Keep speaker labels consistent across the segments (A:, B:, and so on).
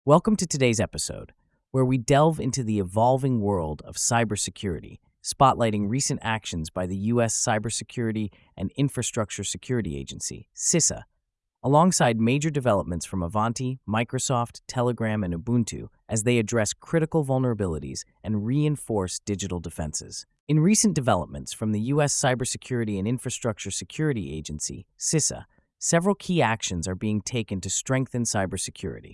A: Welcome to today's episode, where we delve into the evolving world of cybersecurity, spotlighting recent actions by the U.S. Cybersecurity and Infrastructure Security Agency, CISA, alongside major developments from Avanti, Microsoft, Telegram, and Ubuntu as they address critical vulnerabilities and reinforce digital defenses. In recent developments from the U.S. Cybersecurity and Infrastructure Security Agency, CISA, several key actions are being taken to strengthen cybersecurity.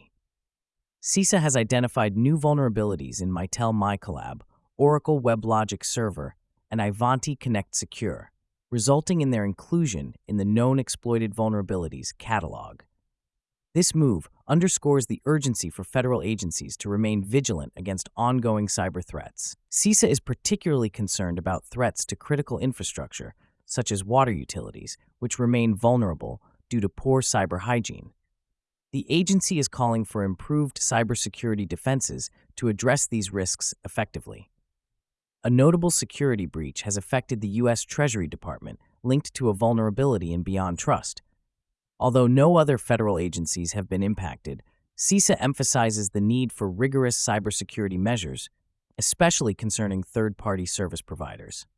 A: CISA has identified new vulnerabilities in Mitel MyCollab, Oracle WebLogic Server, and Ivanti Connect Secure, resulting in their inclusion in the Known Exploited Vulnerabilities catalog. This move underscores the urgency for federal agencies to remain vigilant against ongoing cyber threats. CISA is particularly concerned about threats to critical infrastructure, such as water utilities, which remain vulnerable due to poor cyber hygiene. The agency is calling for improved cybersecurity defenses to address these risks effectively. A notable security breach has affected the U.S. Treasury Department, linked to a vulnerability in Beyond Trust. Although no other federal agencies have been impacted, CISA emphasizes the need for rigorous cybersecurity measures, especially concerning third-party service providers.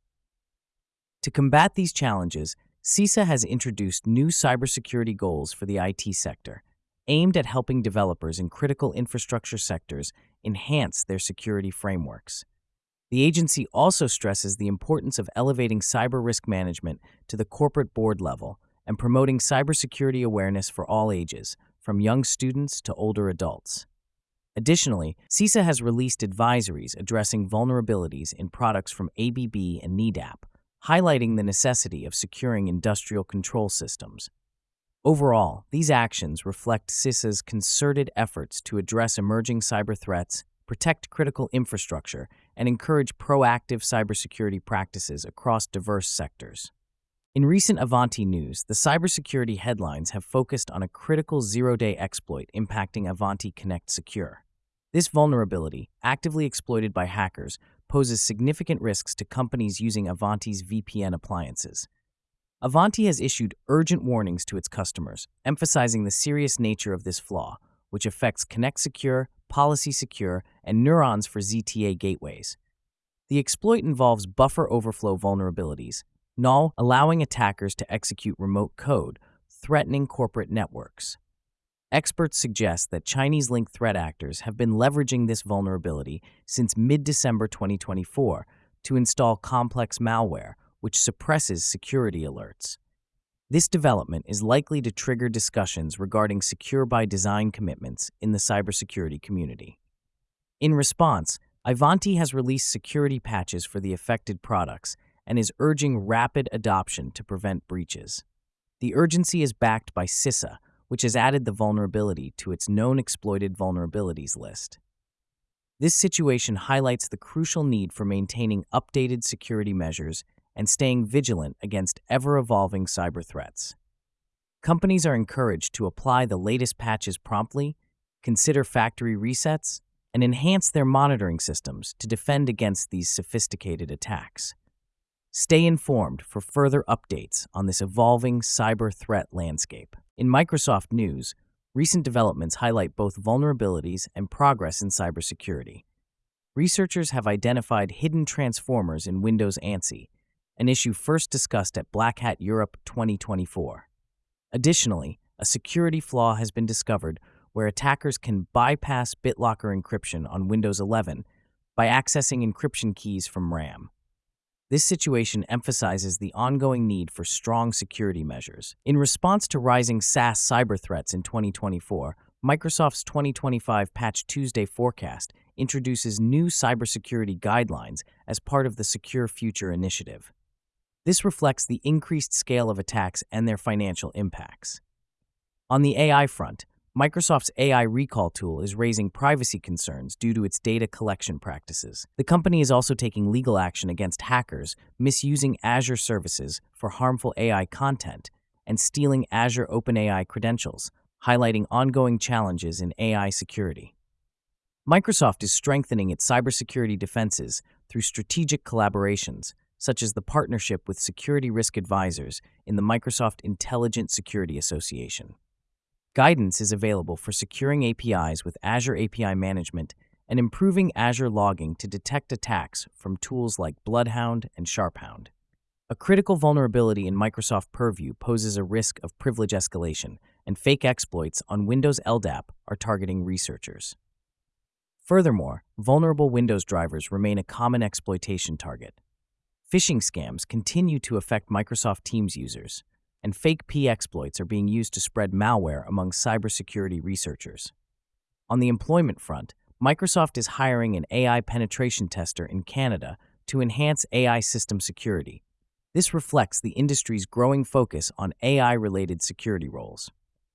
A: To combat these challenges, CISA has introduced new cybersecurity goals for the IT sector, aimed at helping developers in critical infrastructure sectors enhance their security frameworks. The agency also stresses the importance of elevating cyber risk management to the corporate board level and promoting cybersecurity awareness for all ages, from young students to older adults. Additionally, CISA has released advisories addressing vulnerabilities in products from ABB and NEDAP, highlighting the necessity of securing industrial control systems. Overall, these actions reflect CISA's concerted efforts to address emerging cyber threats, protect critical infrastructure, and encourage proactive cybersecurity practices across diverse sectors. In recent Avanti news, the cybersecurity headlines have focused on a critical zero-day exploit impacting Avanti Connect Secure. This vulnerability, actively exploited by hackers, poses significant risks to companies using Avanti's VPN appliances. Avanti has issued urgent warnings to its customers, emphasizing the serious nature of this flaw, which affects Connect Secure, Policy Secure, and Neurons for ZTA gateways. The exploit involves buffer overflow vulnerabilities, null allowing attackers to execute remote code, threatening corporate networks. Experts suggest that Chinese-linked threat actors have been leveraging this vulnerability since mid-December 2024 to install complex malware, which suppresses security alerts. This development is likely to trigger discussions regarding secure-by-design commitments in the cybersecurity community. In response, Ivanti has released security patches for the affected products and is urging rapid adoption to prevent breaches. The urgency is backed by CISA, which has added the vulnerability to its known exploited vulnerabilities list. This situation highlights the crucial need for maintaining updated security measures and staying vigilant against ever-evolving cyber threats. Companies are encouraged to apply the latest patches promptly, consider factory resets, and enhance their monitoring systems to defend against these sophisticated attacks. Stay informed for further updates on this evolving cyber threat landscape. In Microsoft news, recent developments highlight both vulnerabilities and progress in cybersecurity. Researchers have identified hidden transformers in Windows ANSI, an issue first discussed at Black Hat Europe 2024. Additionally, a security flaw has been discovered where attackers can bypass BitLocker encryption on Windows 11 by accessing encryption keys from RAM. This situation emphasizes the ongoing need for strong security measures. In response to rising SaaS cyber threats in 2024, Microsoft's 2025 Patch Tuesday forecast introduces new cybersecurity guidelines as part of the Secure Future initiative. This reflects the increased scale of attacks and their financial impacts. On the AI front, Microsoft's AI recall tool is raising privacy concerns due to its data collection practices. The company is also taking legal action against hackers misusing Azure services for harmful AI content and stealing Azure OpenAI credentials, highlighting ongoing challenges in AI security. Microsoft is strengthening its cybersecurity defenses through strategic collaborations, such as the partnership with security risk advisors in the Microsoft Intelligent Security Association. Guidance is available for securing APIs with Azure API Management and improving Azure logging to detect attacks from tools like Bloodhound and Sharphound. A critical vulnerability in Microsoft Purview poses a risk of privilege escalation, and fake exploits on Windows LDAP are targeting researchers. Furthermore, vulnerable Windows drivers remain a common exploitation target. Phishing scams continue to affect Microsoft Teams users, and fake P exploits are being used to spread malware among cybersecurity researchers. On the employment front, Microsoft is hiring an AI penetration tester in Canada to enhance AI system security. This reflects the industry's growing focus on AI-related security roles.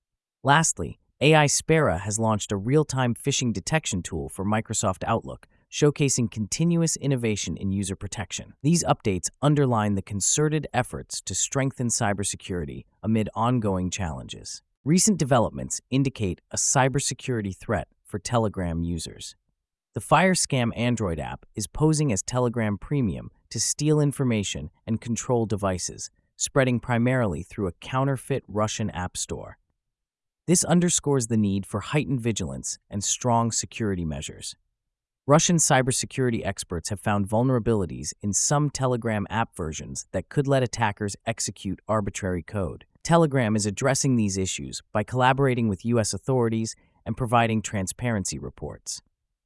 A: Lastly, AI Spera has launched a real-time phishing detection tool for Microsoft Outlook, showcasing continuous innovation in user protection. These updates underline the concerted efforts to strengthen cybersecurity amid ongoing challenges. Recent developments indicate a cybersecurity threat for Telegram users. The FireScam Android app is posing as Telegram Premium to steal information and control devices, spreading primarily through a counterfeit Russian app store. This underscores the need for heightened vigilance and strong security measures. Russian cybersecurity experts have found vulnerabilities in some Telegram app versions that could let attackers execute arbitrary code. Telegram is addressing these issues by collaborating with U.S. authorities and providing transparency reports.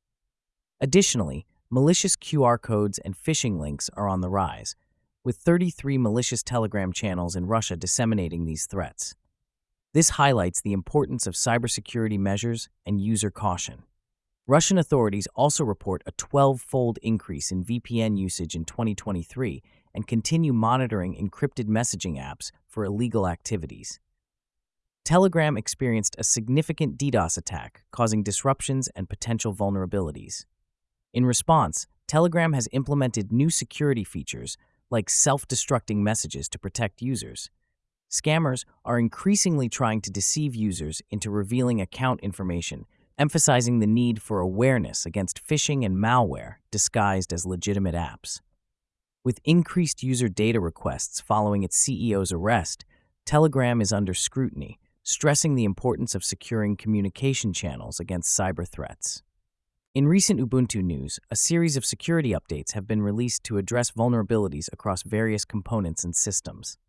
A: Additionally, malicious QR codes and phishing links are on the rise, with 33 malicious Telegram channels in Russia disseminating these threats. This highlights the importance of cybersecurity measures and user caution. Russian authorities also report a 12-fold increase in VPN usage in 2023 and continue monitoring encrypted messaging apps for illegal activities. Telegram experienced a significant DDoS attack, causing disruptions and potential vulnerabilities. In response, Telegram has implemented new security features like self-destructing messages to protect users. Scammers are increasingly trying to deceive users into revealing account information, emphasizing the need for awareness against phishing and malware disguised as legitimate apps. With increased user data requests following its CEO's arrest, Telegram is under scrutiny, stressing the importance of securing communication channels against cyber threats. In recent Ubuntu news, a series of security updates have been released to address vulnerabilities across various components and systems.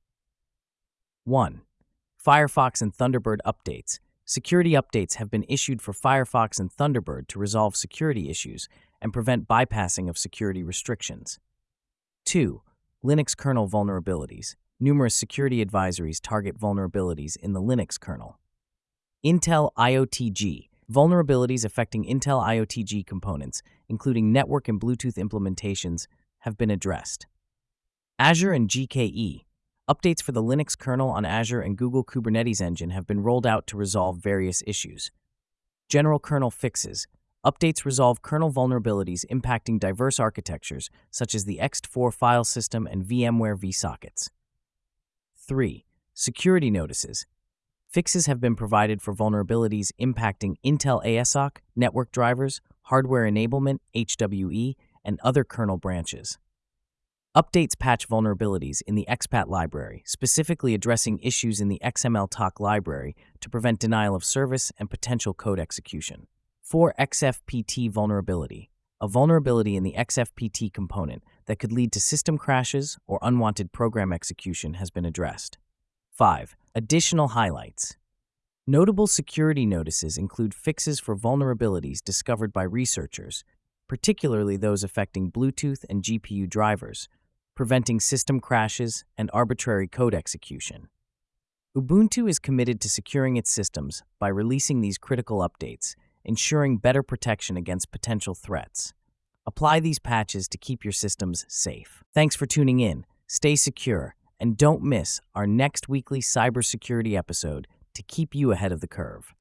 A: 1. Firefox and Thunderbird updates. Security updates have been issued for Firefox and Thunderbird to resolve security issues and prevent bypassing of security restrictions. 2. Linux kernel vulnerabilities. Numerous security advisories target vulnerabilities in the Linux kernel. Intel IoTG. Vulnerabilities affecting Intel IoTG components, including network and Bluetooth implementations, have been addressed. Azure and GKE. Updates for the Linux kernel on Azure and Google Kubernetes Engine have been rolled out to resolve various issues. General kernel fixes. Updates resolve kernel vulnerabilities impacting diverse architectures, such as the ext4 file system and VMware vSockets. 3. Security notices. Fixes have been provided for vulnerabilities impacting Intel ASOC, network drivers, hardware enablement, HWE, and other kernel branches. Updates patch vulnerabilities in the expat library, specifically addressing issues in the XML-Talk library to prevent denial of service and potential code execution. 4. XFPT vulnerability. A vulnerability in the XFPT component that could lead to system crashes or unwanted program execution has been addressed. 5. Additional highlights. Notable security notices include fixes for vulnerabilities discovered by researchers, particularly those affecting Bluetooth and GPU drivers, preventing system crashes and arbitrary code execution. Ubuntu is committed to securing its systems by releasing these critical updates, ensuring better protection against potential threats. Apply these patches to keep your systems safe. Thanks for tuning in, stay secure, and don't miss our next weekly cybersecurity episode to keep you ahead of the curve.